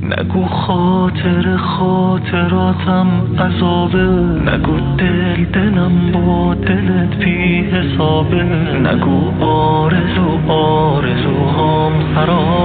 نگو خاطر خاطراتم عذابه، نگو دلم با دلت بی حسابه، نگو آرزوهام خرابه.